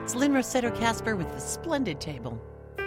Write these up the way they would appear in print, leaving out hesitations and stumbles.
It's Lynn Rossetto Kasper with The Splendid Table.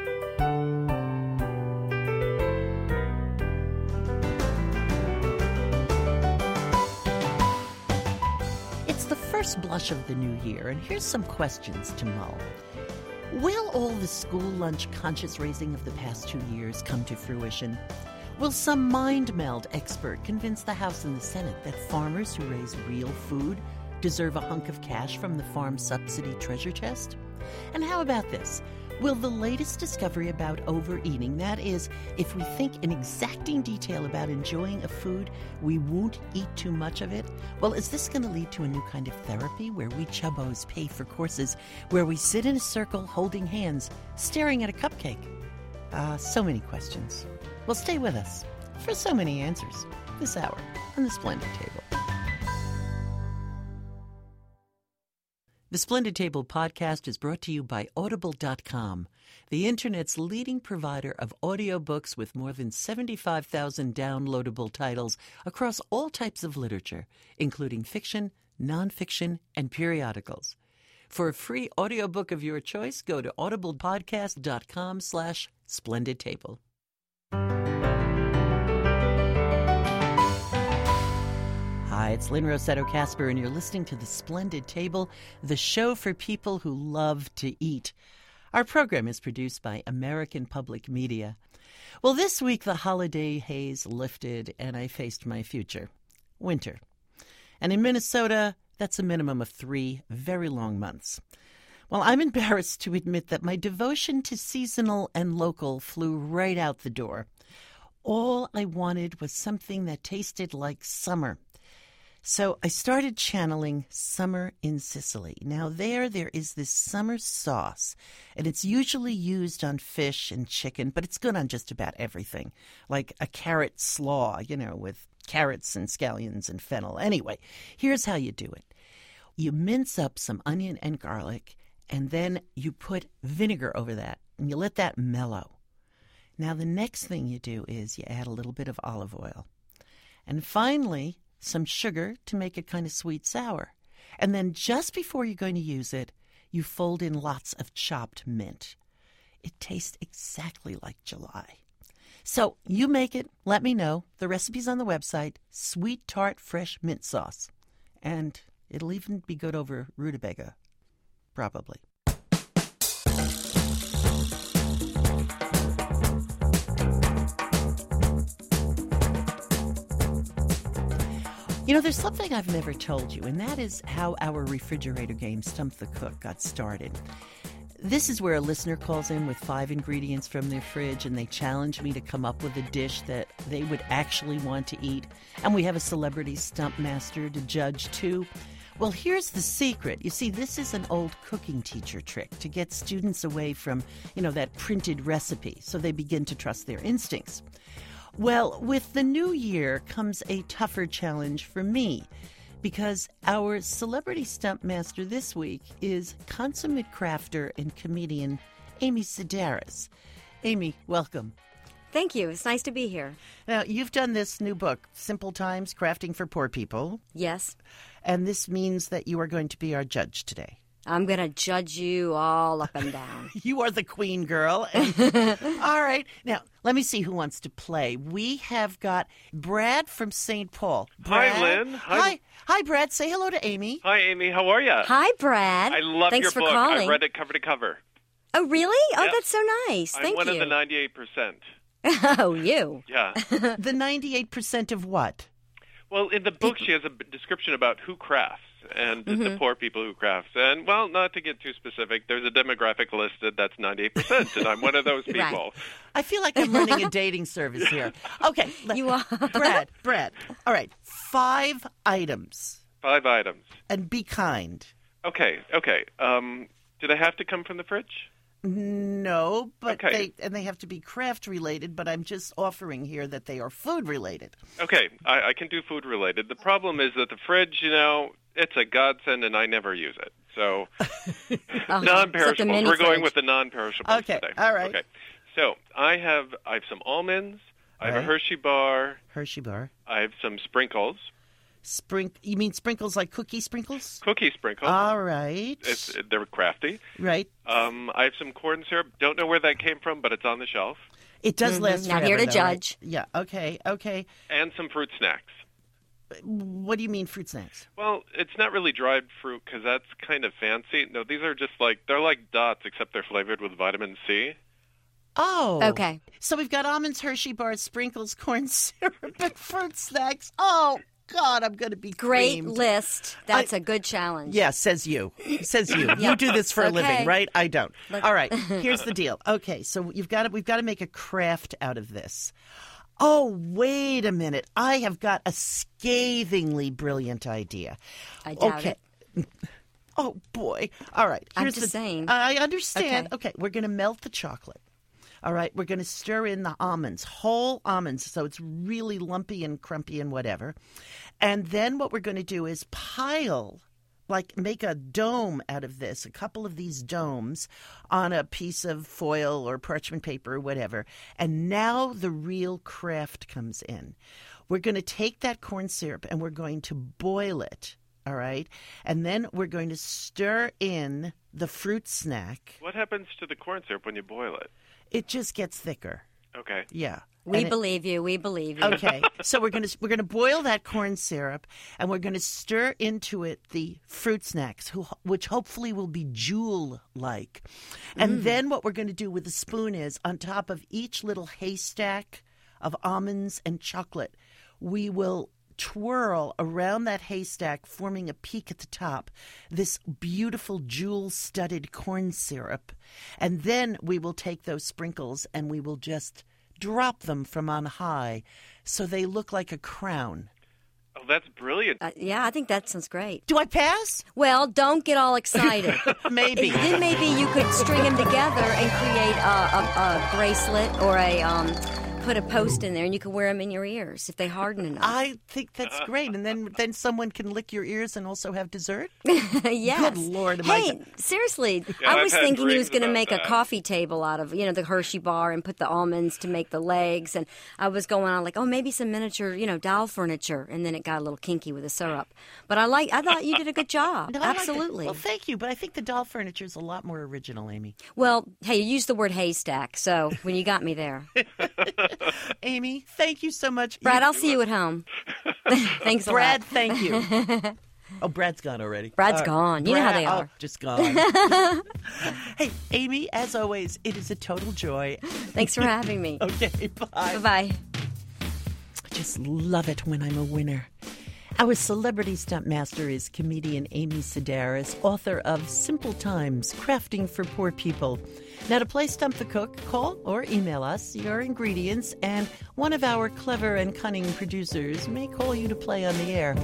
It's the first blush of the new year, and here's some questions to mull. Will all the school lunch conscious raising of the past 2 years come to fruition? Will some mind meld expert convince the House and the Senate that farmers who raise real food deserve a hunk of cash from the farm subsidy treasure chest? And how about this? Will the latest discovery about overeating, that is, if we think in exacting detail about enjoying a food, we won't eat too much of it? Well, is this going to lead to a new kind of therapy where we chubbos pay for courses where we sit in a circle holding hands, staring at a cupcake? So many questions. Well, stay with us for so many answers this hour on The Splendid Table. The Splendid Table podcast is brought to you by Audible.com, the Internet's leading provider of audiobooks with more than 75,000 downloadable titles across all types of literature, including fiction, nonfiction, and periodicals. For a free audiobook of your choice, go to audiblepodcast.com/splendidtable. Hi, it's Lynn Rossetto Kasper, and you're listening to The Splendid Table, the show for people who love to eat. Our program is produced by American Public Media. Well, this week the holiday haze lifted, and I faced my future, winter. And in Minnesota, that's a minimum of 3 very long months. Well, I'm embarrassed to admit that my devotion to seasonal and local flew right out the door. All I wanted was something that tasted like summer. So I started channeling summer in Sicily. Now there is this summer sauce, and it's usually used on fish and chicken, but it's good on just about everything, like a carrot slaw, with carrots and scallions and fennel. Anyway, here's how you do it. You mince up some onion and garlic, and then you put vinegar over that, and you let that mellow. Now the next thing you do is you add a little bit of olive oil. And finally, some sugar to make it kind of sweet sour. And then just before you're going to use it, you fold in lots of chopped mint. It tastes exactly like July. So you make it, let me know. The recipe's on the website, Sweet Tart Fresh Mint Sauce. And it'll even be good over rutabaga, probably. There's something I've never told you, and that is how our refrigerator game, Stump the Cook, got started. This is where a listener calls in with 5 ingredients from their fridge, and they challenge me to come up with a dish that they would actually want to eat. And we have a celebrity stump master to judge, too. Well, here's the secret. You see, this is an old cooking teacher trick to get students away from, that printed recipe, so they begin to trust their instincts. Well, with the new year comes a tougher challenge for me, because our celebrity stump master this week is consummate crafter and comedian Amy Sedaris. Amy, welcome. Thank you. It's nice to be here. Now, you've done this new book, Simple Times, Crafting for Poor People. Yes. And this means that you are going to be our judge today. I'm going to judge you all up and down. You are the queen, girl. All right. Now, let me see who wants to play. We have got Brad from St. Paul. Brad. Hi, Lynn. Hi, Brad. Say hello to Amy. Hi, Amy. How are you? Hi, Brad. I love Thanks your for book. calling. I read it cover to cover. Oh, really? Oh, Yep. that's so nice. I'm Thank one you. of the 98%. Oh, you. Yeah. The 98% of what? Well, in the book, she has a description about who crafts and the poor people who craft. And, well, not to get too specific, there's a demographic listed that's 98%, and I'm one of those people. Right. I feel like I'm running a dating service here. Okay. You are. Brad. All right. 5 items. 5 items. And be kind. Okay. Do they have to come from the fridge? No, but Okay. they have to be craft related, but I'm just offering here that they are food related. Okay, I can do food related. The problem is that the fridge, it's a godsend and I never use it. So non-perishables. We're going with the non-perishables okay, today. All right. Okay. So I have some almonds. I have a Hershey bar. Hershey bar. I have some sprinkles. You mean sprinkles like cookie sprinkles? Cookie sprinkles. All right. They're crafty. Right. I have some corn syrup. Don't know where that came from, but it's on the shelf. It does last Not forever, here to though, judge. Right? Yeah, okay. And some fruit snacks. What do you mean fruit snacks? Well, it's not really dried fruit because that's kind of fancy. No, these are just they're like dots, except they're flavored with vitamin C. Oh. Okay. So we've got almonds, Hershey bars, sprinkles, corn syrup, and fruit snacks. Oh, God, I'm going to be Great creamed. list. That's a good challenge. Yeah, says you. Says you. You do this for a living, Okay. right? I don't. All right, here's the deal. Okay, so we've got to make a craft out of this. Oh, wait a minute. I have got a scathingly brilliant idea. I doubt it. Oh, boy. All right. I'm just saying. I understand. Okay. Okay, we're going to melt the chocolate. All right, we're going to stir in the almonds, whole almonds, so it's really lumpy and crumpy and whatever. And then what we're going to do is make a dome out of this, a couple of these domes on a piece of foil or parchment paper or whatever. And now the real craft comes in. We're going to take that corn syrup and we're going to boil it. All right. And then we're going to stir in the fruit snack. What happens to the corn syrup when you boil it? It just gets thicker. Okay. Yeah. We believe you. We believe you. Okay. So we're gonna boil that corn syrup, and we're gonna stir into it the fruit snacks, which hopefully will be jewel-like. And then what we're going to do with the spoon is, on top of each little haystack of almonds and chocolate, we will twirl around that haystack, forming a peak at the top, this beautiful jewel-studded corn syrup. And then we will take those sprinkles and we will just drop them from on high so they look like a crown. Oh, that's brilliant. Yeah, I think that sounds great. Do I pass? Well, don't get all excited. Maybe. Then maybe you could string them together and create a bracelet or put a post in there, and you can wear them in your ears if they harden enough. I think that's great. And then someone can lick your ears and also have dessert? Yes. Good Lord. Hey, seriously, Yeah, I I've was had thinking he was dreams going to about make that. a coffee table out of, the Hershey bar and put the almonds to make the legs. And I was going on like, maybe some miniature, doll furniture. And then it got a little kinky with the syrup. But I thought you did a good job. No, I like it. Absolutely. Well, thank you. But I think the doll furniture is a lot more original, Amy. Well, hey, you used the word haystack, so when you got me there. Amy, thank you so much. Brad, I'll see you at home. Thanks a Brad, lot. thank you. Oh, Brad's gone already. Brad's gone. You know how they Brad- are. Oh, just gone. Hey, Amy, as always, it is a total joy. Thanks for having me. Okay, bye. Bye-bye. I just love it when I'm a winner. Our celebrity stunt master is comedian Amy Sedaris, author of Simple Times, Crafting for Poor People. Now, to play Stump the Cook, call or email us your ingredients, and one of our clever and cunning producers may call you to play on the air.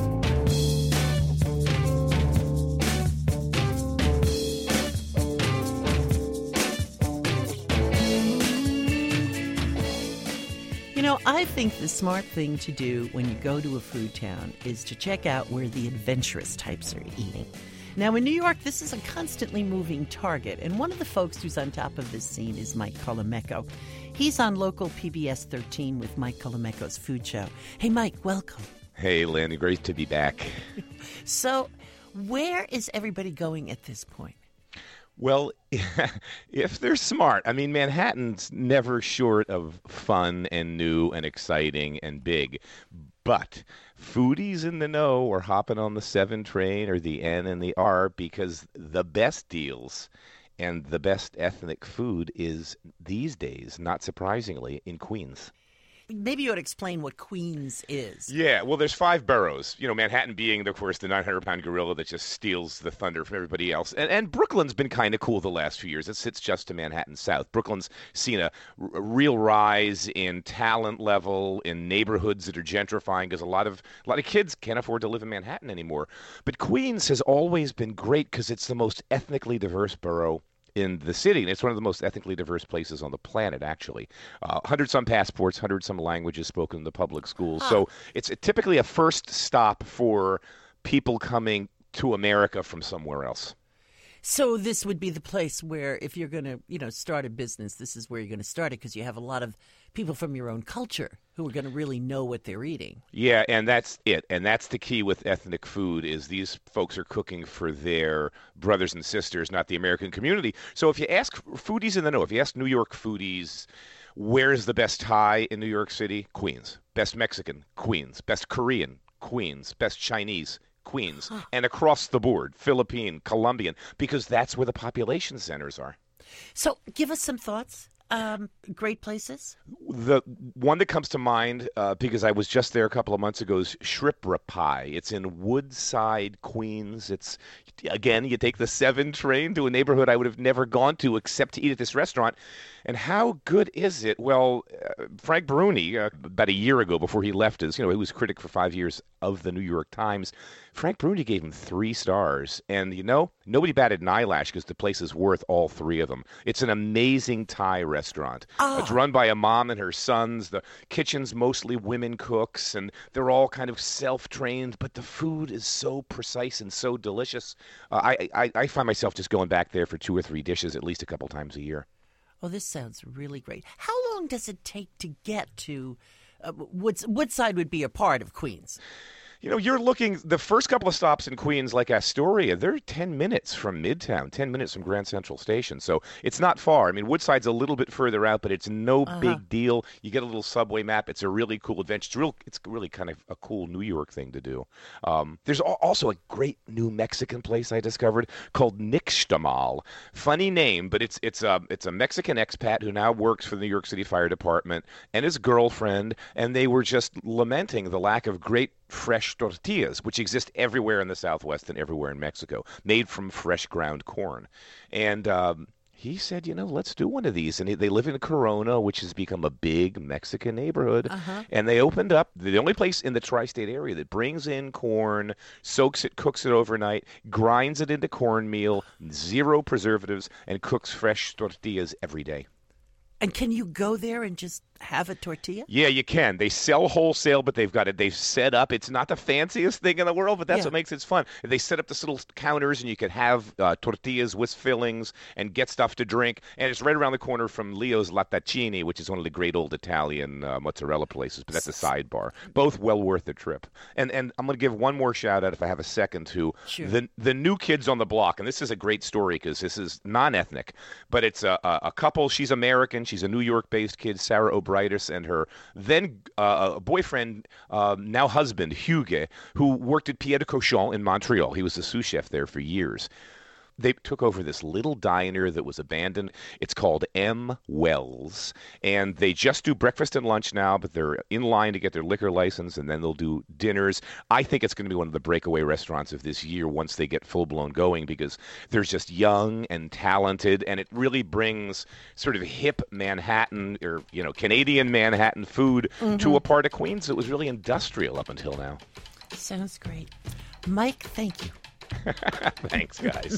I think the smart thing to do when you go to a food town is to check out where the adventurous types are eating. Now, in New York, this is a constantly moving target, and one of the folks who's on top of this scene is Mike Colameco. He's on local PBS 13 with Mike Colameco's Food Show. Hey, Mike, welcome. Hey, Lynn, great to be back. So, where is everybody going at this point? Well, if they're smart. I mean, Manhattan's never short of fun and new and exciting and big. But foodies in the know are hopping on the 7 train or the N and the R because the best deals and the best ethnic food is these days, not surprisingly, in Queens. Maybe you would explain what Queens is. Yeah, well, there's 5 boroughs. Manhattan being, of course, the 900-pound gorilla that just steals the thunder from everybody else. And Brooklyn's been kind of cool the last few years. It sits just to Manhattan South. Brooklyn's seen a real rise in talent level, in neighborhoods that are gentrifying because a lot of kids can't afford to live in Manhattan anymore. But Queens has always been great because it's the most ethnically diverse borough in the city, and it's one of the most ethnically diverse places on the planet, actually. 100-some passports, 100-some languages spoken in the public schools. So it's typically a first stop for people coming to America from somewhere else. So this would be the place where if you're going to, start a business, this is where you're going to start it because you have a lot of people from your own culture who are going to really know what they're eating. Yeah, and that's it. And that's the key with ethnic food is these folks are cooking for their brothers and sisters, not the American community. So if you ask foodies in the know, if you ask New York foodies, where's the best Thai in New York City? Queens. Best Mexican? Queens. Best Korean? Queens. Best Chinese? Queens, and across the board, Philippine, Colombian, because that's where the population centers are. So give us some thoughts. Great places? The one that comes to mind, because I was just there a couple of months ago, is Shripra Pie. It's in Woodside, Queens. It's, again, you take the 7 train to a neighborhood I would have never gone to except to eat at this restaurant. And how good is it? Well, Frank Bruni, about a year ago before he left us, he was critic for 5 years of the New York Times. Frank Bruni gave him 3 stars. And, nobody batted an eyelash because the place is worth all 3 of them. It's an amazing Thai restaurant. It's run by a mom and her sons. The kitchen's mostly women cooks, and they're all kind of self-trained, but the food is so precise and so delicious. I find myself just going back there for 2 or 3 dishes at least a couple times a year. Oh, this sounds really great. How long does it take to get to Woodside would be a part of Queens? You're looking, the first couple of stops in Queens, like Astoria, they're 10 minutes from Midtown, 10 minutes from Grand Central Station. So it's not far. I mean, Woodside's a little bit further out, but it's no big deal. You get a little subway map. It's a really cool adventure. It's really kind of a cool New York thing to do. There's also a great new Mexican place I discovered called Nixtamal. Funny name, but it's a Mexican expat who now works for the New York City Fire Department and his girlfriend, and they were just lamenting the lack of great fresh tortillas, which exist everywhere in the Southwest and everywhere in Mexico, made from fresh ground corn. And he said, let's do one of these. And they live in Corona, which has become a big Mexican neighborhood. And they opened up the only place in the tri-state area that brings in corn, soaks it, cooks it overnight, grinds it into cornmeal, 0 preservatives, and cooks fresh tortillas every day. And can you go there and just have a tortilla? Yeah, you can. They sell wholesale, but they've set up. It's not the fanciest thing in the world, but that's what makes it fun. They set up this little counters, and you can have tortillas with fillings and get stuff to drink. And it's right around the corner from Leo's Latacini, which is one of the great old Italian mozzarella places, but that's a sidebar. Both well worth the trip. And I'm going to give one more shout-out, if I have a second, to the new kids on the block. And this is a great story because this is non-ethnic, but it's a couple. She's American. She's a New York-based kid, Sarah O'Britis, and her then boyfriend, now husband, Hugues, who worked at Pierre de Cochon in Montreal. He was the sous chef there for years. They took over this little diner that was abandoned. It's called M. Wells, and they just do breakfast and lunch now, but they're in line to get their liquor license, and then they'll do dinners. I think it's going to be one of the breakaway restaurants of this year once they get full-blown going because they're just young and talented, and it really brings sort of hip Manhattan or, Canadian Manhattan food to a part of Queens that was really industrial up until now. Sounds great. Mike, thank you. Thanks, guys.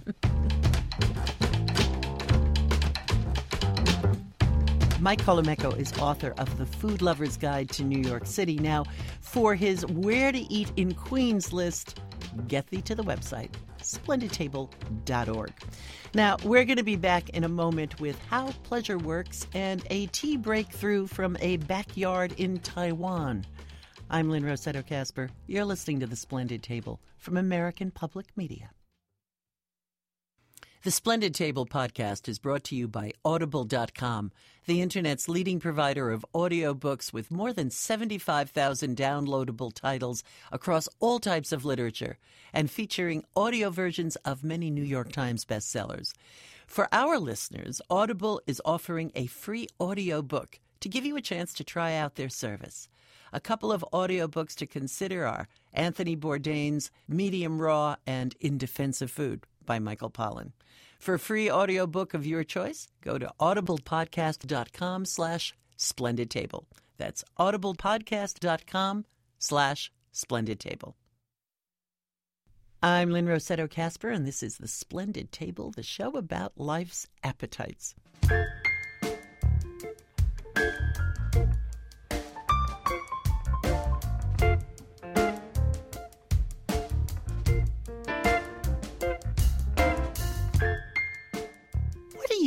Mike Columeco is author of The Food Lover's Guide to New York City. Now, for his Where to Eat in Queens list, get thee to the website, splendidtable.org. Now, we're going to be back in a moment with how pleasure works and a tea breakthrough from a backyard in Taiwan. I'm Lynn Rossetto Kasper. You're listening to The Splendid Table from American Public Media. The Splendid Table podcast is brought to you by Audible.com, the Internet's leading provider of audiobooks with more than 75,000 downloadable titles across all types of literature and featuring audio versions of many New York Times bestsellers. For our listeners, Audible is offering a free audiobook to give you a chance to try out their service. A couple of audiobooks to consider are Anthony Bourdain's Medium Raw and In Defense of Food by Michael Pollan. For a free audiobook of your choice, go to audiblepodcast.com/splendidtable. That's audiblepodcast.com/splendidtable. I'm Lynn Rossetto Kasper, and this is The Splendid Table, the show about life's appetites.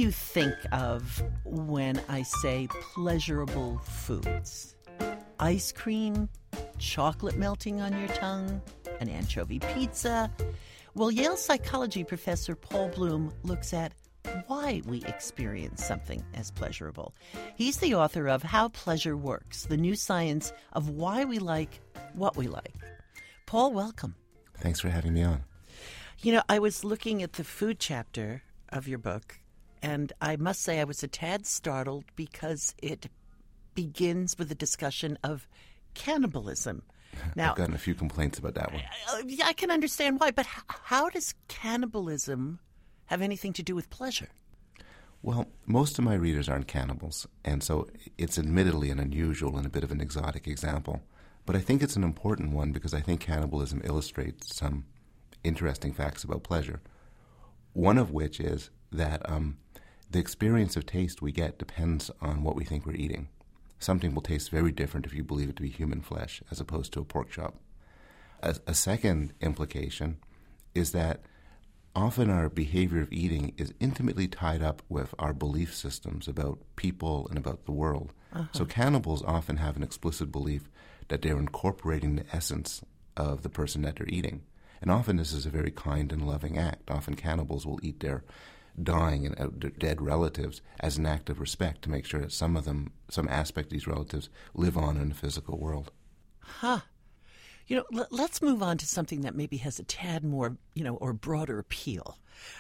you think of when I say pleasurable foods? Ice cream, chocolate melting on your tongue, an anchovy pizza? Well, Yale psychology professor Paul Bloom looks at why we experience something as pleasurable. He's the author of How Pleasure Works, the new science of why we like what we like. Paul, welcome. Thanks for having me on. You know, I was looking at the food chapter of your book, and I must say I was a tad startled because it begins with a discussion of cannibalism. Now, I've gotten a few complaints about that one. I can understand why, but how does cannibalism have anything to do with pleasure? Well, most of my readers aren't cannibals, and so it's admittedly an unusual and a bit of an exotic example. But I think it's an important one because I think cannibalism illustrates some interesting facts about pleasure. One of which is that the experience of taste we get depends on what we think we're eating. Something will taste very different if you believe it to be human flesh as opposed to a pork chop. A second implication is that often our behavior of eating is intimately tied up with our belief systems about people and about the world. So cannibals often have an explicit belief that they're incorporating the essence of the person that they're eating. And often this is a very kind and loving act. Often cannibals will eat their dying and dead relatives as an act of respect to make sure that some aspect of these relatives live on in the physical world. Huh. You know, let's move on to something that maybe has a tad more, or broader appeal.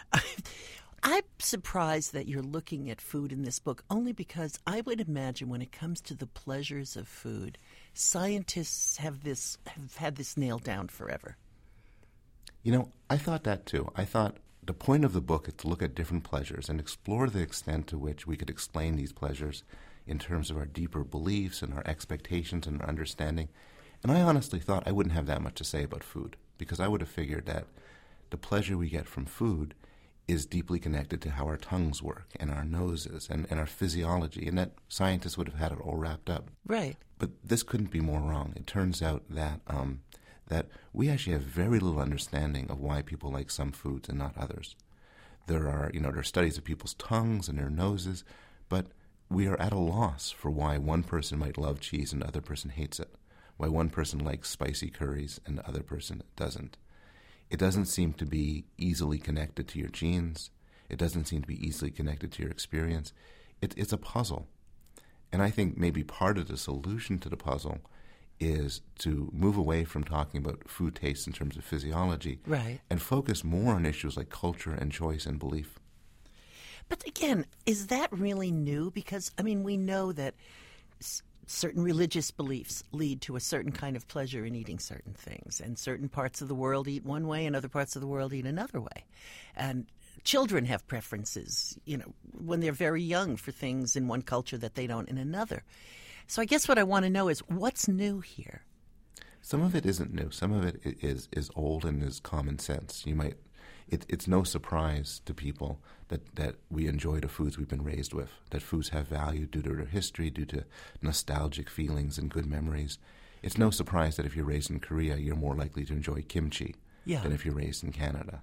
I'm surprised that you're looking at food in this book only because I would imagine when it comes to the pleasures of food, scientists have had this nailed down forever. You know, I thought that too. I thought the point of the book is to look at different pleasures and explore the extent to which we could explain these pleasures in terms of our deeper beliefs and our expectations and our understanding. And I honestly thought I wouldn't have that much to say about food because I would have figured that the pleasure we get from food is deeply connected to how our tongues work and our noses and our physiology, and that scientists would have had it all wrapped up. Right. But this couldn't be more wrong. It turns out that that we actually have very little understanding of why people like some foods and not others. There are studies of people's tongues and their noses, but we are at a loss for why one person might love cheese and the other person hates it, why one person likes spicy curries and the other person doesn't. It doesn't seem to be easily connected to your genes. It doesn't seem to be easily connected to your experience. It's a puzzle. And I think maybe part of the solution to the puzzle is to move away from talking about food taste in terms of physiology, right, and focus more on issues like culture and choice and belief. But again, is that really new? Because, we know that certain religious beliefs lead to a certain kind of pleasure in eating certain things, and certain parts of the world eat one way and other parts of the world eat another way. And children have preferences, when they're very young for things in one culture that they don't in another. So I guess what I want to know is what's new here? Some of it isn't new. Some of it is old and is common sense. It's no surprise to people that we enjoy the foods we've been raised with, that foods have value due to their history, due to nostalgic feelings and good memories. It's no surprise that if you're raised in Korea, you're more likely to enjoy kimchi than if you're raised in Canada.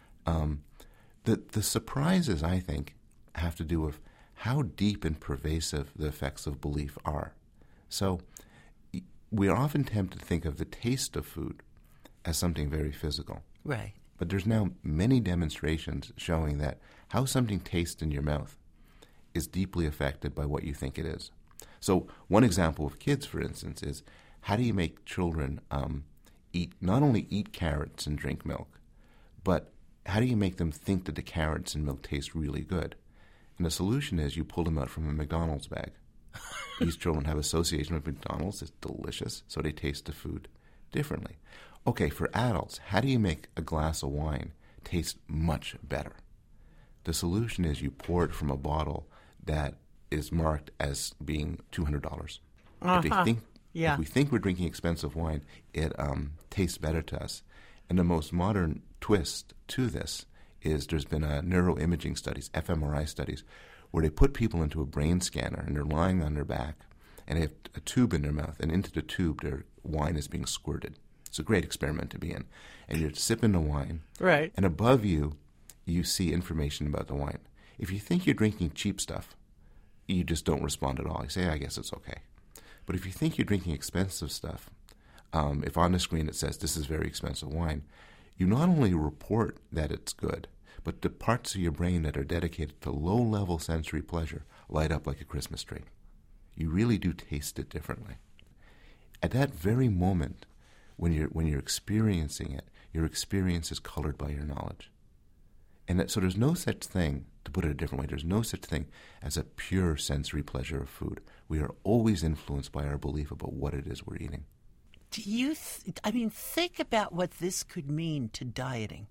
The surprises, I think, have to do with how deep and pervasive the effects of belief are. So we are often tempted to think of the taste of food as something very physical. Right. But there's now many demonstrations showing that how something tastes in your mouth is deeply affected by what you think it is. So one example of kids, for instance, is how do you make children not only eat carrots and drink milk, but how do you make them think that the carrots and milk taste really good? And the solution is you pull them out from a McDonald's bag. These children have association with McDonald's. It's delicious, so they taste the food differently. Okay, for adults, how do you make a glass of wine taste much better? The solution is you pour it from a bottle that is marked as being $200. If we think we're drinking expensive wine, it tastes better to us. And the most modern twist to this is there's been neuroimaging studies, fMRI studies, where they put people into a brain scanner and they're lying on their back and they have a tube in their mouth, and into the tube their wine is being squirted. It's a great experiment to be in. And you're sipping the wine, right, and above you, you see information about the wine. If you think you're drinking cheap stuff, you just don't respond at all. You say, I guess it's okay. But if you think you're drinking expensive stuff, if on the screen it says this is very expensive wine, you not only report that it's good, but the parts of your brain that are dedicated to low-level sensory pleasure light up like a Christmas tree. You really do taste it differently. At that very moment, when you're experiencing it, your experience is colored by your knowledge. And so there's no such thing, to put it a different way, there's no such thing as a pure sensory pleasure of food. We are always influenced by our belief about what it is we're eating. Do you think about what this could mean to dieting.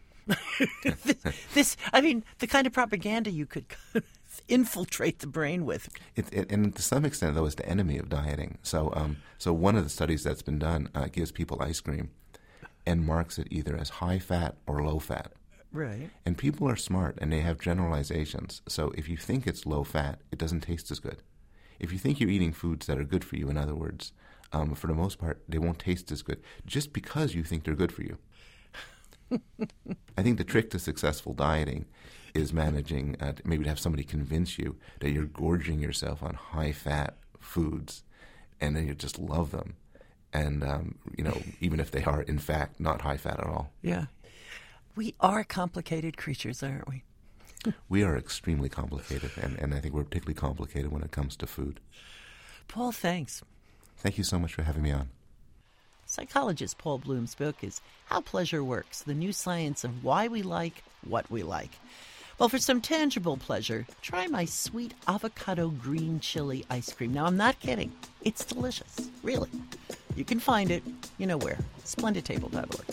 The kind of propaganda you could infiltrate the brain with. And to some extent, though, it's the enemy of dieting. So one of the studies that's been done gives people ice cream and marks it either as high fat or low fat. Right. And people are smart, and they have generalizations. So if you think it's low fat, it doesn't taste as good. If you think you're eating foods that are good for you, in other words, for the most part, they won't taste as good just because you think they're good for you. I think the trick to successful dieting is managing, maybe to have somebody convince you that you're gorging yourself on high-fat foods and then you just love them. And, even if they are, in fact, not high-fat at all. Yeah. We are complicated creatures, aren't we? We are extremely complicated, and I think we're particularly complicated when it comes to food. Paul, thanks. Thank you so much for having me on. Psychologist Paul Bloom's book is How Pleasure Works, the new science of why we like what we like. Well, for some tangible pleasure, try my sweet avocado green chili ice cream. Now, I'm not kidding. It's delicious, really. You can find it, you know where, splendidtable.org.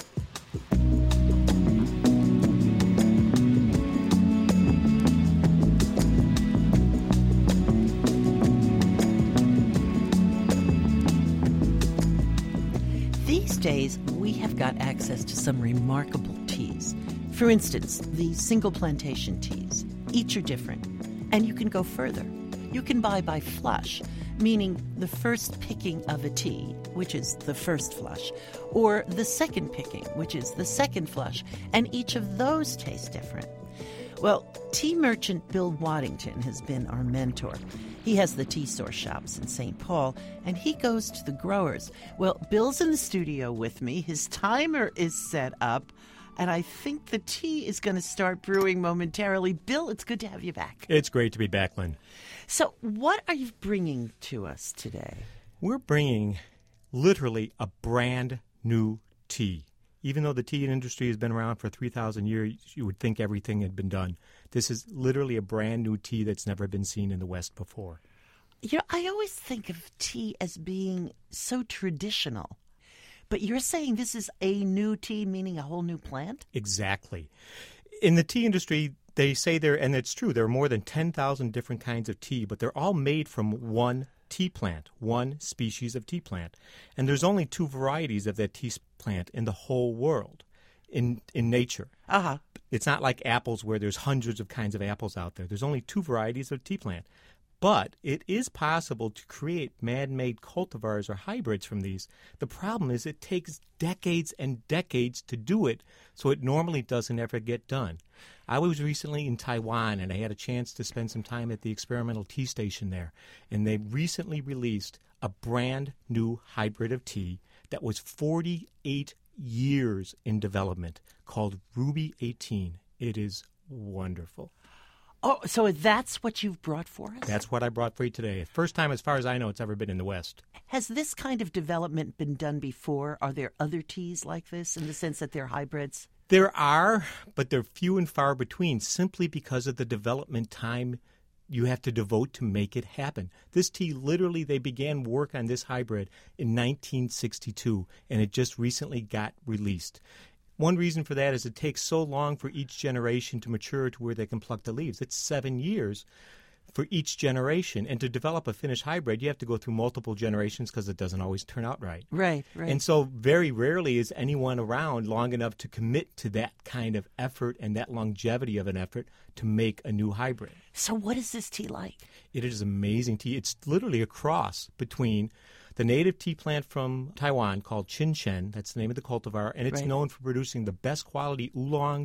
These days, we have got access to some remarkable teas. For instance, the single plantation teas. Each are different. And you can go further. You can buy by flush, meaning the first picking of a tea, which is the first flush, or the second picking, which is the second flush, and each of those taste different. Well, tea merchant Bill Waddington has been our mentor. He has the tea store shops in St. Paul, and he goes to the growers. Well, Bill's in the studio with me. His timer is set up, and I think the tea is going to start brewing momentarily. Bill, it's good to have you back. It's great to be back, Lynn. So what are you bringing to us today? We're bringing literally a brand new tea. Even though the tea industry has been around for 3,000 years, you would think everything had been done. This is literally a brand new tea that's never been seen in the West before. You know, I always think of tea as being so traditional. But you're saying this is a new tea, meaning a whole new plant? Exactly. In the tea industry, they say and it's true, there are more than 10,000 different kinds of tea, but they're all made from one tea plant, one species of tea plant. And there's only 2 varieties of that tea plant in the whole world, in nature. Uh-huh. It's not like apples where there's hundreds of kinds of apples out there. There's only 2 varieties of tea plant. But it is possible to create man-made cultivars or hybrids from these. The problem is it takes decades and decades to do it, so it normally doesn't ever get done. I was recently in Taiwan, and I had a chance to spend some time at the experimental tea station there. And they recently released a brand new hybrid of tea that was 48 years in development called Ruby 18. It is wonderful. Oh, so that's what you've brought for us? That's what I brought for you today. First time, as far as I know, it's ever been in the West. Has this kind of development been done before? Are there other teas like this in the sense that they're hybrids? There are, but they're few and far between simply because of the development time you have to devote to make it happen. This tea, literally, they began work on this hybrid in 1962, and it just recently got released. One reason for that is it takes so long for each generation to mature to where they can pluck the leaves. It's 7 years for each generation. And to develop a finished hybrid, you have to go through multiple generations because it doesn't always turn out right. Right, right. And so very rarely is anyone around long enough to commit to that kind of effort and that longevity of an effort to make a new hybrid. So what is this tea like? It is amazing tea. It's literally a cross between the native tea plant from Taiwan called Qinshen, that's the name of the cultivar, and it's known for producing the best quality oolongs,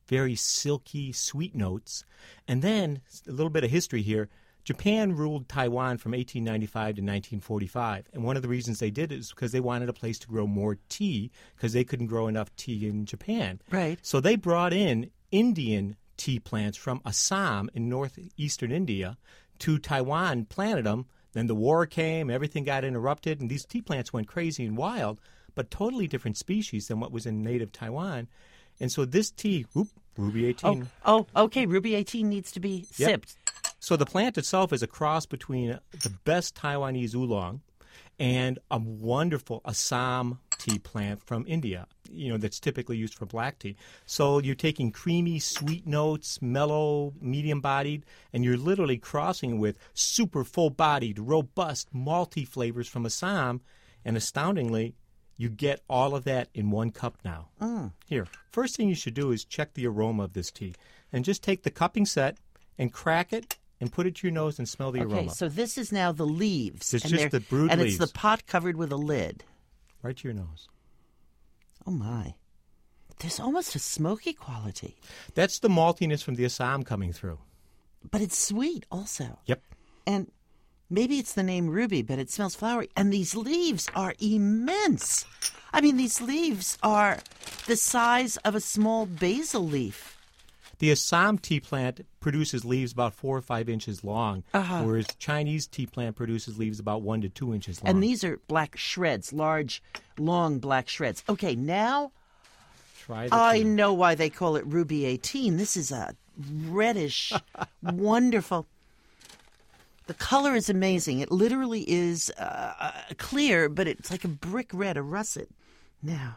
very silky, sweet notes. And then, a little bit of history here, Japan ruled Taiwan from 1895 to 1945. And one of the reasons they did it is because they wanted a place to grow more tea because they couldn't grow enough tea in Japan. Right. So they brought in Indian tea plants from Assam in northeastern India to Taiwan, planted them. Then the war came, everything got interrupted, and these tea plants went crazy and wild, but totally different species than what was in native Taiwan. And so this tea, Ruby 18. Oh, okay. Ruby 18 needs to be sipped. So the plant itself is a cross between the best Taiwanese oolong and a wonderful Assam tea plant from India, that's typically used for black tea. So you're taking creamy, sweet notes, mellow, medium-bodied, and you're literally crossing with super full-bodied, robust, malty flavors from Assam, and astoundingly, you get all of that in 1 cup now. Here, first thing you should do is check the aroma of this tea, and just take the cupping set and crack it and put it to your nose and smell the aroma. Okay, so this is now the leaves. It's just the brewed and leaves. And it's the pot covered with a lid. Right to your nose. Oh, my. There's almost a smoky quality. That's the maltiness from the Assam coming through. But it's sweet also. Yep. And maybe it's the name Ruby, but it smells flowery. And these leaves are immense. I mean, these leaves are the size of a small basil leaf. The Assam tea plant produces leaves about 4 or 5 inches long, whereas Chinese tea plant produces leaves about 1 to 2 inches long. And these are black shreds, large, long black shreds. Okay, now I know why they call it Ruby 18. This is a reddish, wonderful. The color is amazing. It literally is clear, but it's like a brick red, a russet. Now,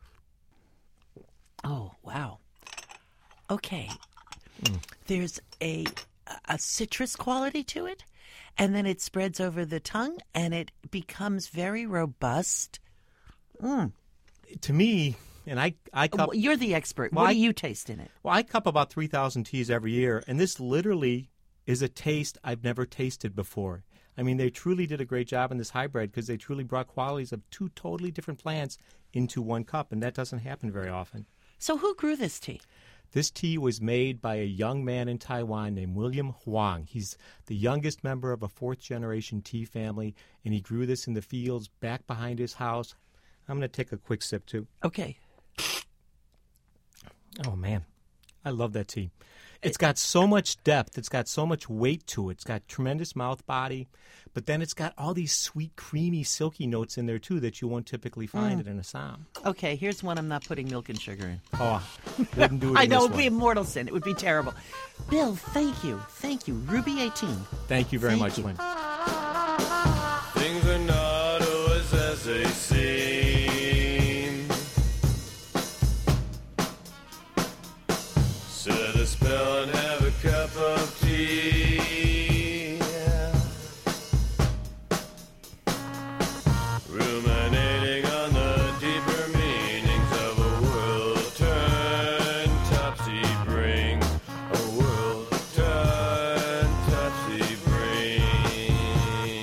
oh, wow. Okay, there's a citrus quality to it, and then it spreads over the tongue, and it becomes very robust. To me, and I cup... You're the expert. Well, what do you taste in it? Well, I cup about 3,000 teas every year, and this literally is a taste I've never tasted before. I mean, they truly did a great job in this hybrid because they truly brought qualities of 2 totally different plants into 1 cup, and that doesn't happen very often. So who grew this tea? This tea was made by a young man in Taiwan named William Huang. He's the youngest member of a 4th-generation tea family, and he grew this in the fields back behind his house. I'm going to take a quick sip, too. Okay. Oh, man. I love that tea. It's got so much depth. It's got so much weight to it. It's got tremendous mouth body, but then it's got all these sweet, creamy, silky notes in there, too, that you won't typically find in Assam. Okay, here's one I'm not putting milk and sugar in. Oh, wouldn't do it I in know, this it would be a one. mortal sin. It would be terrible. Bill, thank you. Thank you. Ruby 18. Thank you very Thank much, you. Lynn. Things are not always as they seem. Set a spell and have a cup of tea. Ruminating on the deeper meanings of a world turned topsy bring. A world turned topsy bring.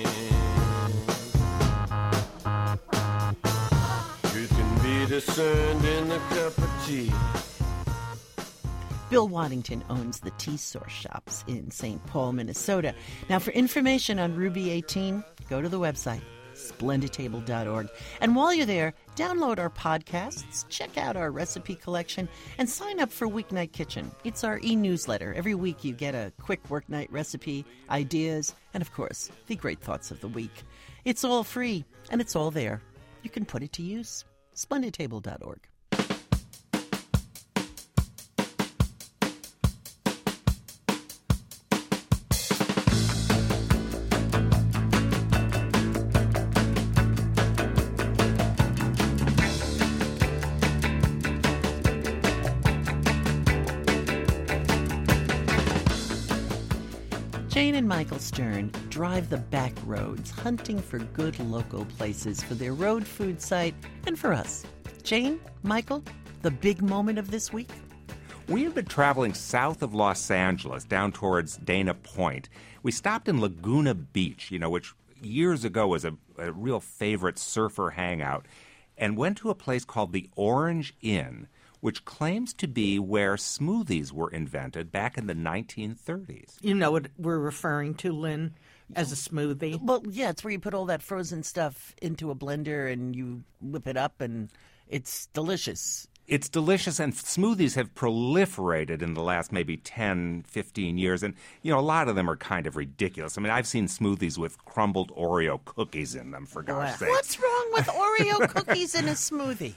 Truth can be discerned in the cup of tea. Bill Waddington owns the Tea Source Shops in St. Paul, Minnesota. Now, for information on Ruby 18, go to the website, splendidtable.org. And while you're there, download our podcasts, check out our recipe collection, and sign up for Weeknight Kitchen. It's our e-newsletter. Every week you get a quick work night recipe, ideas, and, of course, the great thoughts of the week. It's all free, and it's all there. You can put it to use. splendidtable.org. Jane and Michael Stern drive the back roads, hunting for good local places for their road food site and for us. Jane, Michael, the big moment of this week? We have been traveling south of Los Angeles, down towards Dana Point. We stopped in Laguna Beach, which years ago was a real favorite surfer hangout, and went to a place called the Orange Inn, which claims to be where smoothies were invented back in the 1930s. You know what we're referring to, Lynn, as a smoothie? Well, yeah, it's where you put all that frozen stuff into a blender and you whip it up, and it's delicious. It's delicious, and smoothies have proliferated in the last maybe 10, 15 years. And, a lot of them are kind of ridiculous. I mean, I've seen smoothies with crumbled Oreo cookies in them, for gosh sakes. What's wrong with Oreo cookies in a smoothie?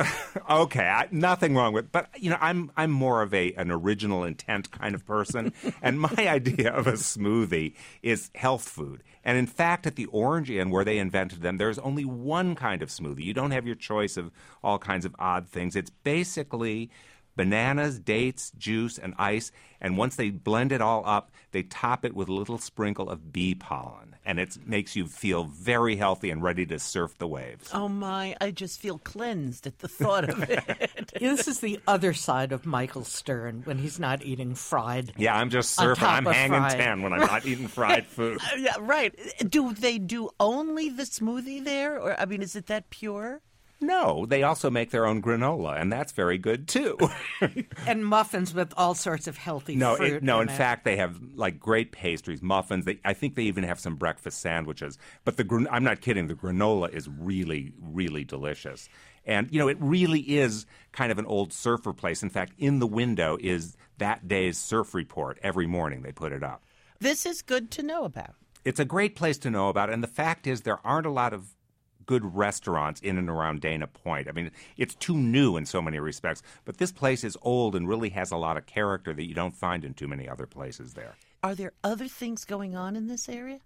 Okay, nothing wrong with, but I'm more of an original intent kind of person, and my idea of a smoothie is health food. And in fact, at the Orange Inn, where they invented them, there's only one kind of smoothie. You don't have your choice of all kinds of odd things. It's basically bananas, dates, juice, and ice. And once they blend it all up, they top it with a little sprinkle of bee pollen. And it makes you feel very healthy and ready to surf the waves. Oh, my. I just feel cleansed at the thought of it. This is the other side of Michael Stern when he's not eating fried. Yeah, I'm just surfing. I'm hanging fried. 10 when I'm not eating fried food. Yeah, right. Do they do only the smoothie there? Or, I mean, is it that pure? No, they also make their own granola, and that's very good, too. And muffins with all sorts of healthy fruit. In fact, they have, great pastries, muffins. I think they even have some breakfast sandwiches. But I'm not kidding. The granola is really, really delicious. And, it really is kind of an old surfer place. In fact, in the window is that day's surf report. Every morning they put it up. This is good to know about. It's a great place to know about. And the fact is there aren't a lot of good restaurants in and around Dana Point. I mean, it's too new in so many respects, but this place is old and really has a lot of character that you don't find in too many other places there. Are there other things going on in this area?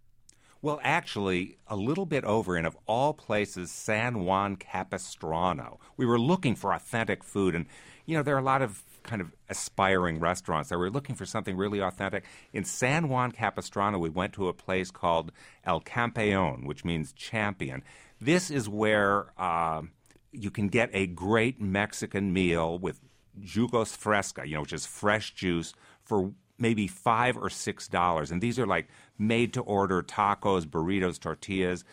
Well, actually, a little bit over in, of all places, San Juan Capistrano. We were looking for authentic food, and, there are a lot of kind of aspiring restaurants that were looking for something really authentic. In San Juan Capistrano, we went to a place called El Campeón, which means champion. This is where you can get a great Mexican meal with jugos fresca, which is fresh juice, for maybe $5 or $6. And these are made-to-order tacos, burritos, tortillas.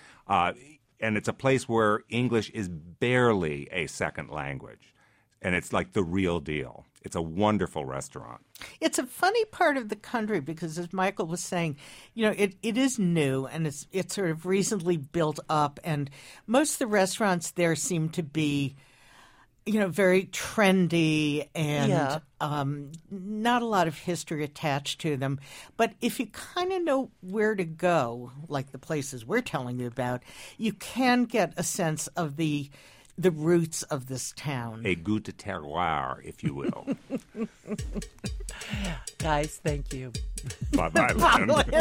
And it's a place where English is barely a second language. And it's like the real deal. It's a wonderful restaurant. It's a funny part of the country because, as Michael was saying, it is new and it's sort of recently built up. And most of the restaurants there seem to be, very trendy and not a lot of history attached to them. But if you kind of know where to go, like the places we're telling you about, you can get a sense of the roots of this town. A goût de terroir, if you will. Guys, thank you. Bye-bye, Lynn.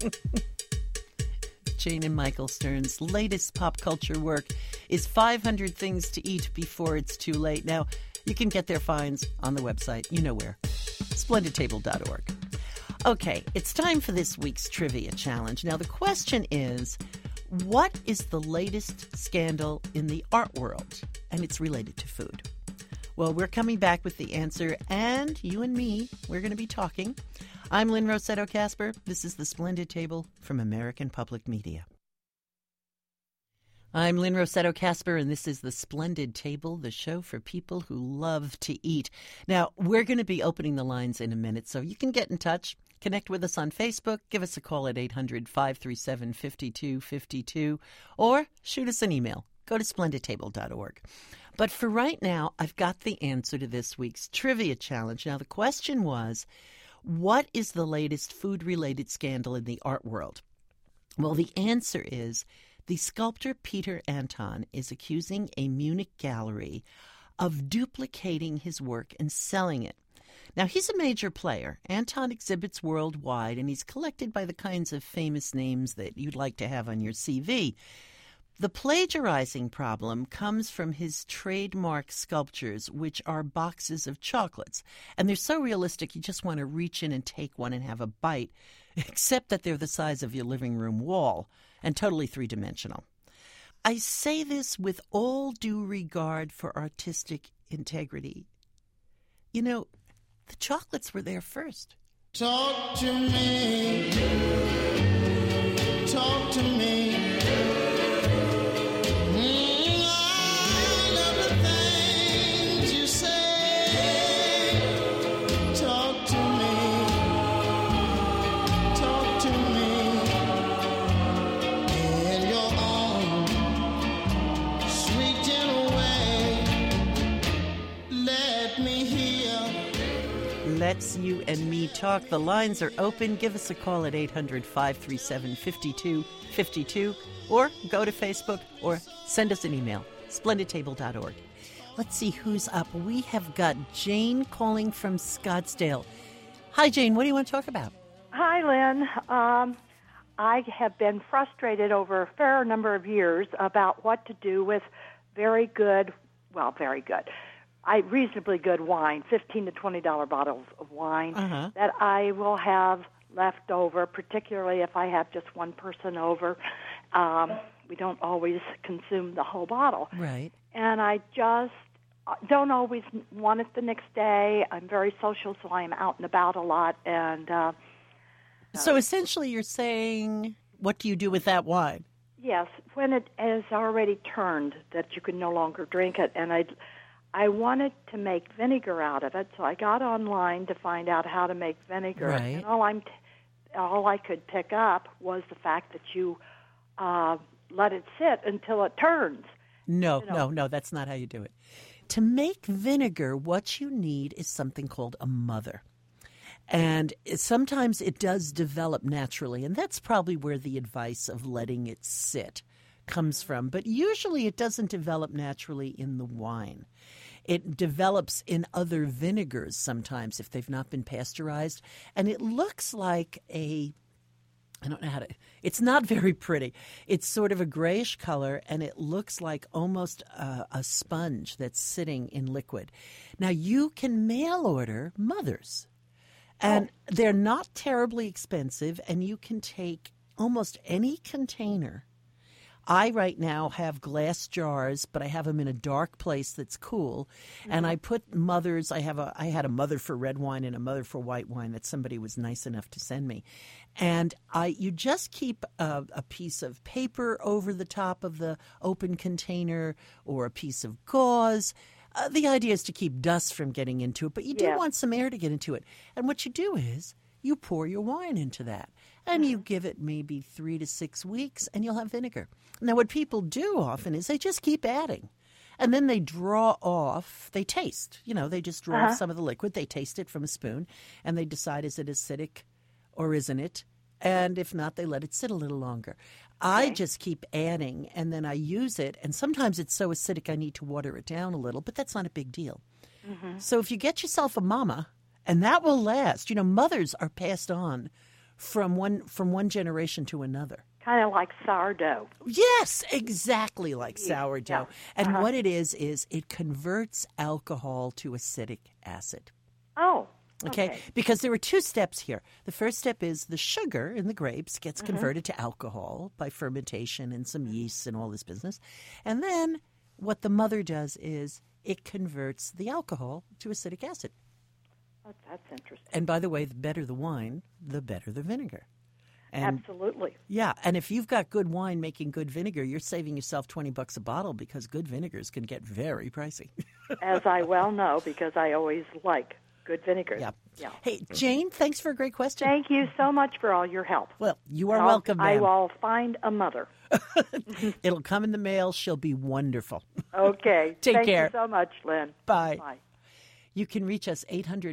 Jane and Michael Stern's latest pop culture work is 500 Things to Eat Before It's Too Late. Now, you can get their finds on the website. You know where. splendidtable.org. Okay, it's time for this week's trivia challenge. Now, the question is, what is the latest scandal in the art world? And it's related to food. Well, we're coming back with the answer, and you and me, we're going to be talking. I'm Lynn Rossetto Kasper. This is The Splendid Table from American Public Media. I'm Lynn Rossetto Kasper, and this is The Splendid Table, the show for people who love to eat. Now, we're going to be opening the lines in a minute, so you can get in touch. Connect with us on Facebook. Give us a call at 800-537-5252, or shoot us an email. Go to splendidtable.org. But for right now, I've got the answer to this week's trivia challenge. Now, the question was, what is the latest food-related scandal in the art world? Well, the answer is the sculptor Peter Anton is accusing a Munich gallery of duplicating his work and selling it. Now, he's a major player. Anton exhibits worldwide, and he's collected by the kinds of famous names that you'd like to have on your CV. The plagiarizing problem comes from his trademark sculptures, which are boxes of chocolates. And they're so realistic, you just want to reach in and take one and have a bite, except that they're the size of your living room wall and totally three-dimensional. I say this with all due regard for artistic integrity. The chocolates were there first. Talk to me. Talk to me. I love the things you say. lets you and me talk. The lines are open. Give us a call at 800-537-5252 or go to Facebook or send us an email, splendidtable.org. Let's see who's up. We have got Jane calling from Scottsdale. Hi, Jane. What do you want to talk about? Hi, Lynn. I have been frustrated over a fair number of years about what to do with reasonably good wine, $15 to $20 bottles of wine that I will have left over, particularly if I have just one person over. We don't always consume the whole bottle. Right. And I just don't always want it the next day. I'm very social, so I'm out and about a lot. And so essentially you're saying, what do you do with that wine? yes, when it has already turned that you can no longer drink it. And I wanted to make vinegar out of it, so I got online to find out how to make vinegar. Right. And all I could pick up was the fact that you let it sit until it turns. No, that's not how you do it. To make vinegar, what you need is something called a mother. And sometimes it does develop naturally, and that's probably where the advice of letting it sit comes from. But usually it doesn't develop naturally in the wine. It develops in other vinegars sometimes if they've not been pasteurized. And it looks like I don't know how to, it's not very pretty. It's sort of a grayish color, and it looks like almost a sponge that's sitting in liquid. Now, you can mail order mothers, and they're not terribly expensive, and you can take almost any container. I right now have glass jars, but I have them in a dark place that's cool. And I put mothers. I had a mother for red wine and a mother for white wine that somebody was nice enough to send me. And you just keep a piece of paper over the top of the open container or a piece of gauze. The idea is to keep dust from getting into it, but you do want some air to get into it. And what you do is you pour your wine into that. And you give it maybe 3 to 6 weeks, and you'll have vinegar. Now, what people do often is they just keep adding. And then they draw off, they taste. They just draw off some of the liquid. They taste it from a spoon, and they decide, is it acidic or isn't it? And if not, they let it sit a little longer. I just keep adding, and then I use it. And sometimes it's so acidic I need to water it down a little, but that's not a big deal. So if you get yourself a mama, and that will last. Mothers are passed on from one generation to another. Kind of like sourdough. Yes, exactly like sourdough. And what it is it converts alcohol to acetic acid. Oh, okay. Because there are 2 steps here. The first step is the sugar in the grapes gets converted to alcohol by fermentation and some yeast and all this business. And then what the mother does is it converts the alcohol to acetic acid. Oh, that's interesting. And by the way, the better the wine, the better the vinegar. And absolutely. Yeah, and if you've got good wine making good vinegar, you're saving yourself $20 a bottle because good vinegars can get very pricey. As I well know, because I always like good vinegar. Yeah. Hey, Jane, thanks for a great question. Thank you so much for all your help. Well, you are welcome, ma'am. I will find a mother. It'll come in the mail. She'll be wonderful. Okay. Take care. Thank you so much, Lynn. Bye. Bye. You can reach us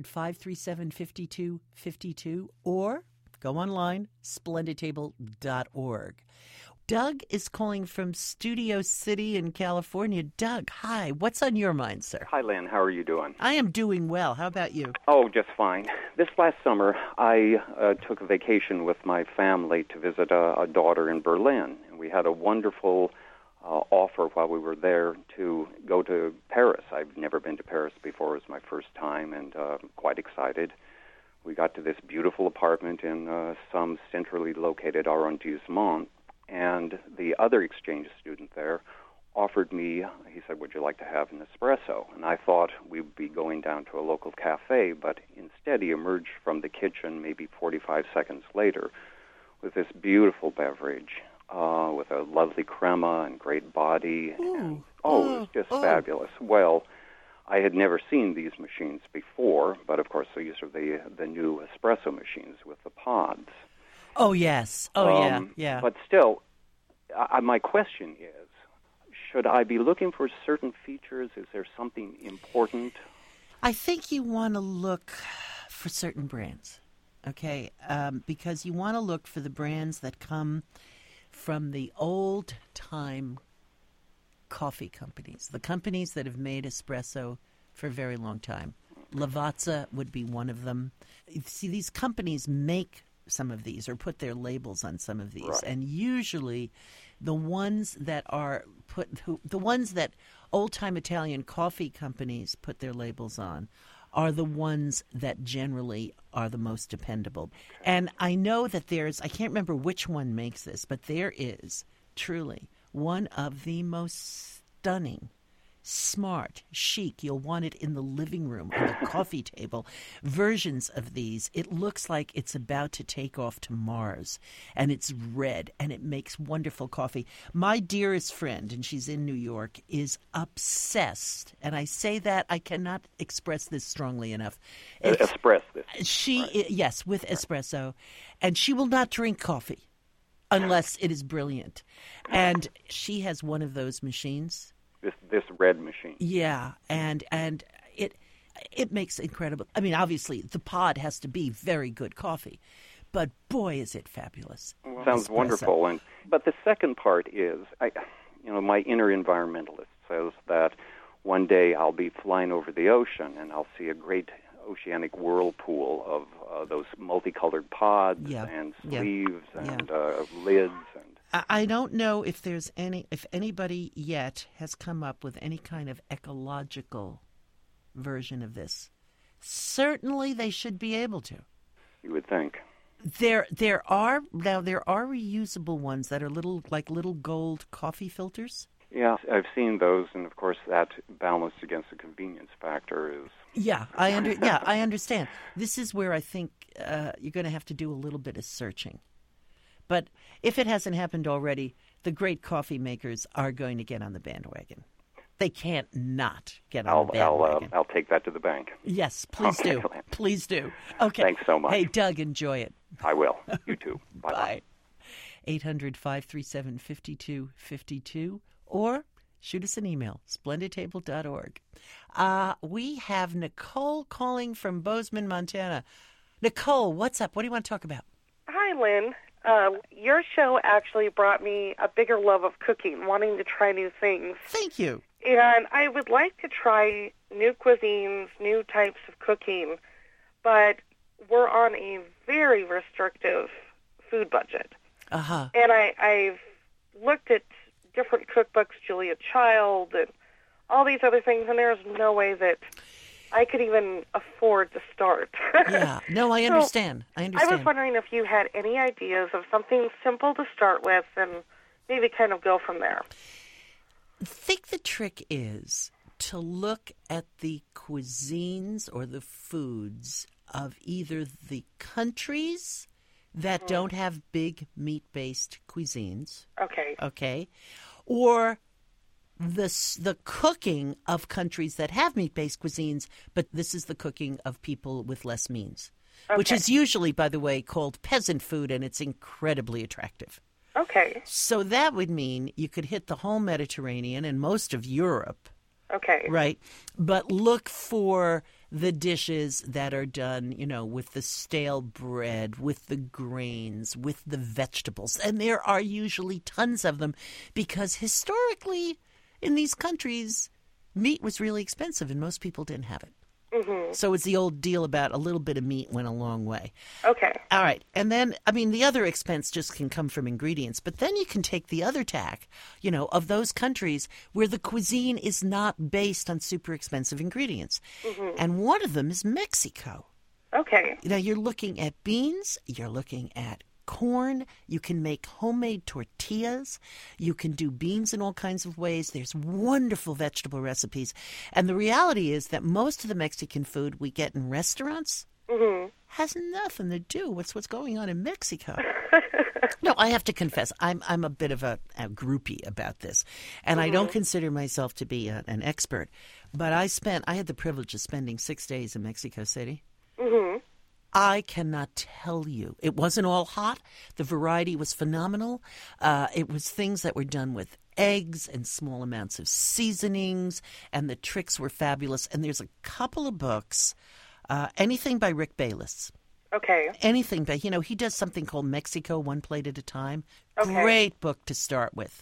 800-537-5252 or go online, splendidtable.org. Doug is calling from Studio City in California. Doug, hi. What's on your mind, sir? Hi, Lynn. How are you doing? I am doing well. How about you? Oh, just fine. This last summer, I took a vacation with my family to visit a daughter in Berlin. And we had a wonderful offer while we were there to go to Paris. I've never been to Paris before. It was my first time, and quite excited. We got to this beautiful apartment in some centrally located arrondissement, and the other exchange student there offered me, he said, would you like to have an espresso? And I thought we'd be going down to a local cafe, but instead he emerged from the kitchen maybe 45 seconds later with this beautiful beverage with a lovely crema and great body. And, it was just fabulous. Well, I had never seen these machines before, but of course these are the new espresso machines with the pods. Oh, yes. Oh, yeah. But still, my question is, should I be looking for certain features? Is there something important? I think you want to look for certain brands, okay? Because you want to look for the brands that come from the old-time coffee companies, the companies that have made espresso for a very long time. Lavazza would be one of them. See, these companies make some of these or put their labels on some of these. Right. And usually the ones that old-time Italian coffee companies put their labels on are the ones that generally are the most dependable. And I know that I can't remember which one makes this, but there is truly one of the most stunning, smart, chic, you'll want it in the living room, on the coffee table, versions of these. It looks like it's about to take off to Mars, and it's red, and it makes wonderful coffee. My dearest friend, and she's in New York, is obsessed, and I say that, I cannot express this strongly enough. Espresso this. Yes, with espresso, and she will not drink coffee unless it is brilliant. And she has one of those machines. This red machine. Yeah, and it makes incredible. I mean, obviously, the pod has to be very good coffee, but boy, is it fabulous. Sounds espresso. wonderful. But the second part is, my inner environmentalist says that one day I'll be flying over the ocean and I'll see a great oceanic whirlpool of those multicolored pods and sleeves and lids and. I don't know if anybody yet has come up with any kind of ecological version of this. Certainly, they should be able to. You would think. There are reusable ones that are little gold coffee filters. Yeah, I've seen those, and of course that balanced against the convenience factor is. Yeah, I understand. This is where I think you're going to have to do a little bit of searching. But if it hasn't happened already, the great coffee makers are going to get on the bandwagon. They can't not get on the bandwagon. I'll take that to the bank. Yes, please do. Please do. Okay. Thanks so much. Hey, Doug, enjoy it. I will. You too. Bye. 800-537-5252 or shoot us an email, splendidtable.org. We have Nicole calling from Bozeman, Montana. Nicole, what's up? What do you want to talk about? Hi, Lynn. Your show actually brought me a bigger love of cooking, wanting to try new things. Thank you. And I would like to try new cuisines, new types of cooking, but we're on a very restrictive food budget. Uh-huh. And I've looked at different cookbooks, Julia Child, and all these other things, and there's no way that I could even afford to start. Yeah. No, I understand. I was wondering if you had any ideas of something simple to start with and maybe kind of go from there. I think the trick is to look at the cuisines or the foods of either the countries that don't have big meat-based cuisines. Okay. Or the cooking of countries that have meat-based cuisines, but this is the cooking of people with less means, which is usually, by the way, called peasant food, and it's incredibly attractive. Okay. So that would mean you could hit the whole Mediterranean and most of Europe. Okay. Right? But look for the dishes that are done, with the stale bread, with the grains, with the vegetables. And there are usually tons of them because historically, in these countries, meat was really expensive and most people didn't have it. Mm-hmm. So it's the old deal about a little bit of meat went a long way. Okay. All right. And then, the other expense just can come from ingredients. But then you can take the other tack, of those countries where the cuisine is not based on super expensive ingredients. Mm-hmm. And one of them is Mexico. Okay. Now, you're looking at beans. You're looking at corn. You can make homemade tortillas. You can do beans in all kinds of ways. There's wonderful vegetable recipes. And the reality is that most of the Mexican food we get in restaurants has nothing to do with what's going on in Mexico. No, I have to confess, I'm a bit of a groupie about this. And I don't consider myself to be an expert. But I had the privilege of spending 6 days in Mexico City. Mm-hmm. I cannot tell you. It wasn't all hot. The variety was phenomenal. It was things that were done with eggs and small amounts of seasonings, and the tricks were fabulous. And there's a couple of books Anything by Rick Bayless. Okay. Anything by, he does something called Mexico One Plate at a Time. Okay. Great book to start with.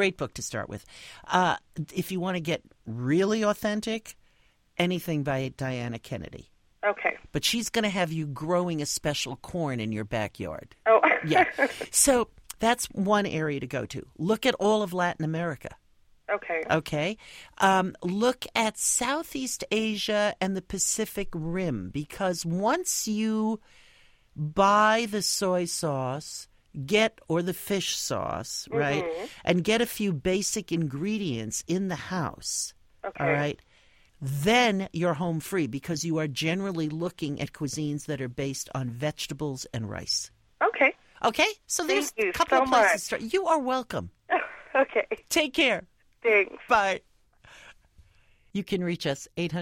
If you want to get really authentic, anything by Diana Kennedy. Okay. But she's going to have you growing a special corn in your backyard. Oh. Yeah. So that's one area to go to. Look at all of Latin America. Okay. Okay. Look at Southeast Asia and the Pacific Rim, because once you buy the soy sauce, or the fish sauce, right, and get a few basic ingredients in the house, Okay. all right, then you're home free, because you are generally looking at cuisines that are based on vegetables and rice. Okay. Okay? So there's Thank you a couple so of places to much. start. You are welcome. Okay. Take care. Thanks. Bye. You can reach us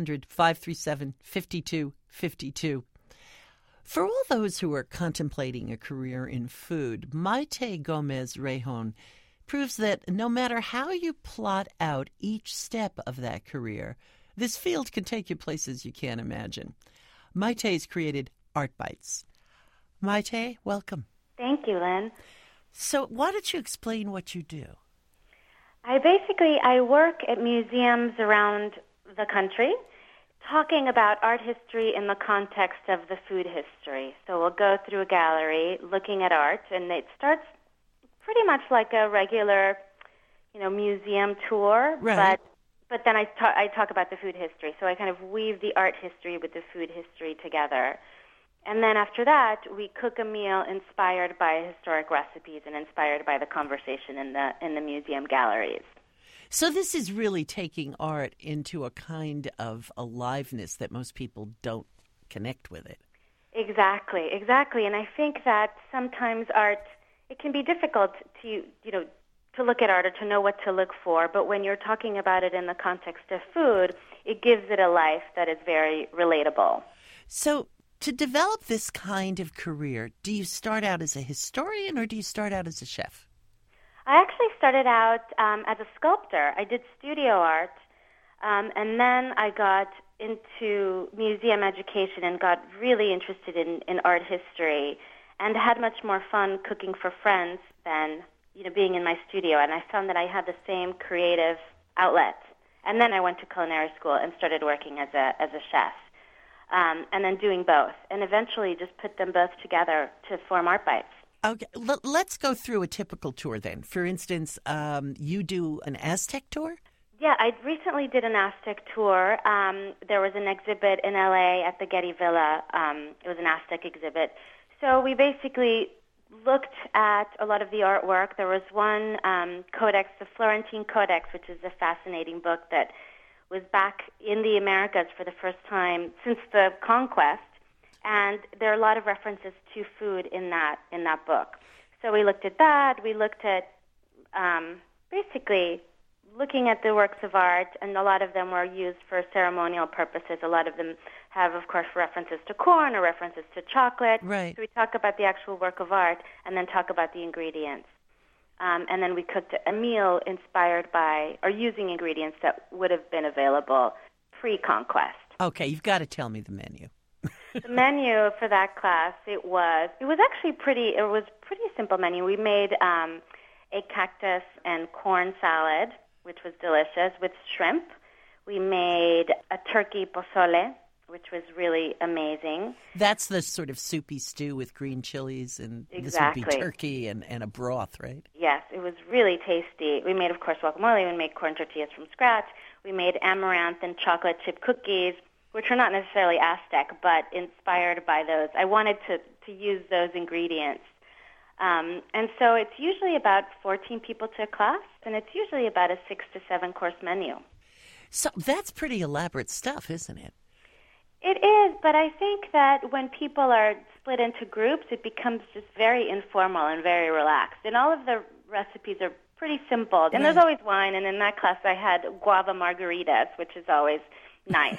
800-537-5252. For all those who are contemplating a career in food, Maite Gomez Rejon proves that no matter how you plot out each step of that career, this field can take you places you can't imagine. Maite's created Art Bites. Maite, welcome. Thank you, Lynn. So why don't you explain what you do? I work at museums around the country talking about art history in the context of the food history. So we'll go through a gallery looking at art, and it starts pretty much like a regular, museum tour. Right. But then I talk about the food history. So I kind of weave the art history with the food history together. And then after that, we cook a meal inspired by historic recipes and inspired by the conversation in the museum galleries. So this is really taking art into a kind of aliveness that most people don't connect with it. Exactly. And I think that sometimes art, it can be difficult to look at art or to know what to look for, but when you're talking about it in the context of food, it gives it a life that is very relatable. So to develop this kind of career, do you start out as a historian or do you start out as a chef? I actually started out as a sculptor. I did studio art, and then I got into museum education and got really interested in art history and had much more fun cooking for friends than being in my studio. And I found that I had the same creative outlet. And then I went to culinary school and started working as a chef, and then doing both, and eventually just put them both together to form Art Bites. Okay, let's go through a typical tour then. For instance, you do an Aztec tour? Yeah, I recently did an Aztec tour. There was an exhibit in L.A. at the Getty Villa. It was an Aztec exhibit. So we basically looked at a lot of the artwork. There was one codex, the Florentine Codex, which is a fascinating book that was back in the Americas for the first time since the conquest. And there are a lot of references to food in that book. So we looked at that. We looked at basically looking at the works of art, and a lot of them were used for ceremonial purposes. A lot of them have, of course, references to corn or references to chocolate. Right. So we talk about the actual work of art and then talk about the ingredients. And then we cooked a meal inspired by or using ingredients that would have been available pre-conquest. Okay, you've got to tell me the menu. The menu for that class, it was pretty simple menu. We made a cactus and corn salad, which was delicious, with shrimp. We made a turkey pozole, which was really amazing. That's the sort of soupy stew with green chilies, and Exactly. This would be turkey and a broth, right? Yes, it was really tasty. We made, of course, guacamole. We made corn tortillas from scratch. We made amaranth and chocolate chip cookies, which are not necessarily Aztec, but inspired by those. I wanted to use those ingredients. And so it's usually about 14 people to a class, and it's usually about a 6 to 7 course menu. So that's pretty elaborate stuff, isn't it? It is, but I think that when people are split into groups, it becomes just very informal and very relaxed. And all of the recipes are pretty simple. And there's always wine, and in that class I had guava margaritas, which is always nice.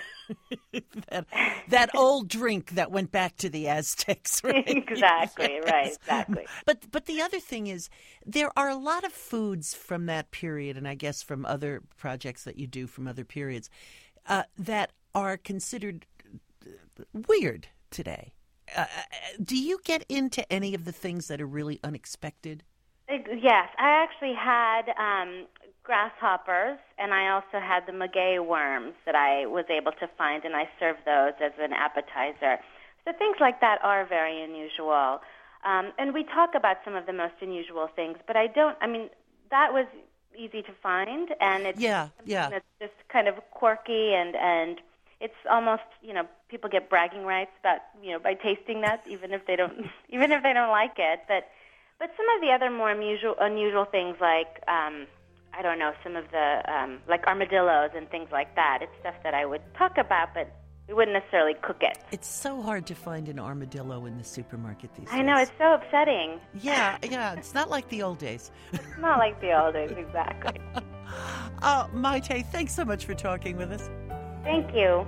that old drink that went back to the Aztecs, right? Exactly, Yes. right, exactly. But the other thing is, there are a lot of foods from that period, and I guess from other projects that you do from other periods, that are considered weird today. Do you get into any of the things that are really unexpected? Yes, I actually had grasshoppers, and I also had the maguey worms that I was able to find, and I served those as an appetizer. So things like that are very unusual. And we talk about some of the most unusual things, but that was easy to find, and it's it's just kind of quirky, and it's almost, people get bragging rights about, by tasting that, even if they don't like it. But some of the other more unusual things, like some of the like armadillos and things like that. It's stuff that I would talk about, but we wouldn't necessarily cook it. It's so hard to find an armadillo in the supermarket these days. I know, it's so upsetting. Yeah, it's not like the old days. It's not like the old days, exactly. Maite, thanks so much for talking with us. Thank you.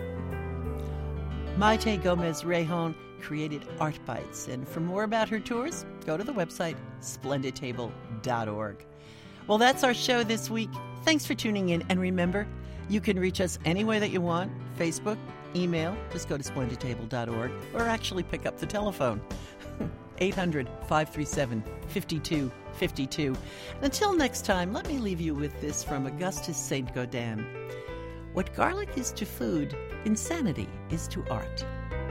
Maite Gomez-Rejon created Art Bites, and for more about her tours, go to the website splendidtable.org. Well, that's our show this week. Thanks for tuning in, and remember, you can reach us any way that you want. Facebook, email, just go to splendidtable.org, or actually pick up the telephone. 800-537-5252. Until next time, let me leave you with this from Augustus Saint Gaudens. What garlic is to food, insanity is to art.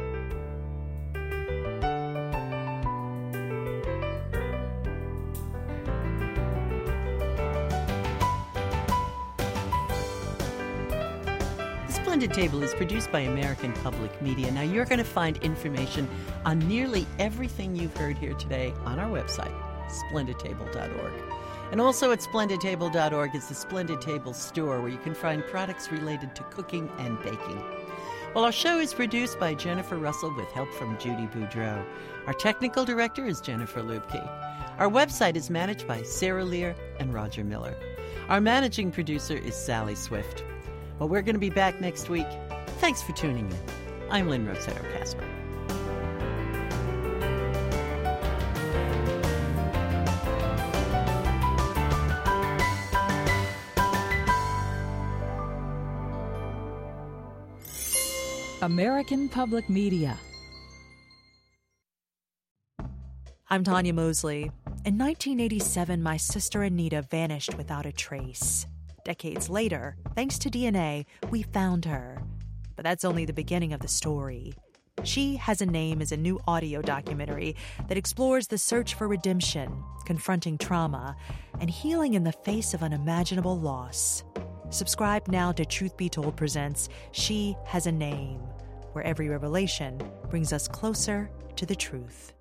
Splendid Table is produced by American Public Media. Now, you're going to find information on nearly everything you've heard here today on our website, splendidtable.org. And also at splendidtable.org is the Splendid Table store, where you can find products related to cooking and baking. Well, our show is produced by Jennifer Russell with help from Judy Boudreau. Our technical director is Jennifer Lubke. Our website is managed by Sarah Lear and Roger Miller. Our managing producer is Sally Swift. Well, we're going to be back next week. Thanks for tuning in. I'm Lynn Rossetto Kasper. American Public Media. I'm Tanya Mosley. In 1987, my sister Anita vanished without a trace. Decades later, thanks to DNA, we found her. But that's only the beginning of the story. She Has a Name is a new audio documentary that explores the search for redemption, confronting trauma, and healing in the face of unimaginable loss. Subscribe now to Truth Be Told presents She Has a Name, where every revelation brings us closer to the truth.